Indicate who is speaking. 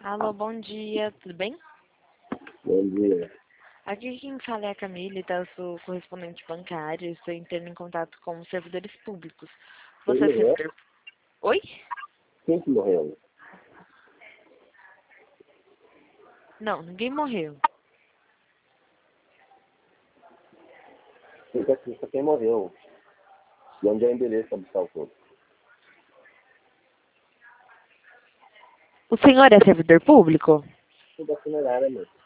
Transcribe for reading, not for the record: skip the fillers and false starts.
Speaker 1: Alô, bom dia, tudo bem?
Speaker 2: Bom dia.
Speaker 1: Aqui quem fala é a Camille, tá? Eu sou correspondente bancário, estou entrando em contato com os servidores públicos.
Speaker 2: Quem
Speaker 1: Você é
Speaker 2: morreu?
Speaker 1: servidor... Oi?
Speaker 2: Quem que morreu?
Speaker 1: Não, ninguém morreu.
Speaker 2: Quem que quem morreu? E onde é o endereço para buscar o corpo?
Speaker 1: O senhor é servidor público?
Speaker 2: Tudo da funerária, meu.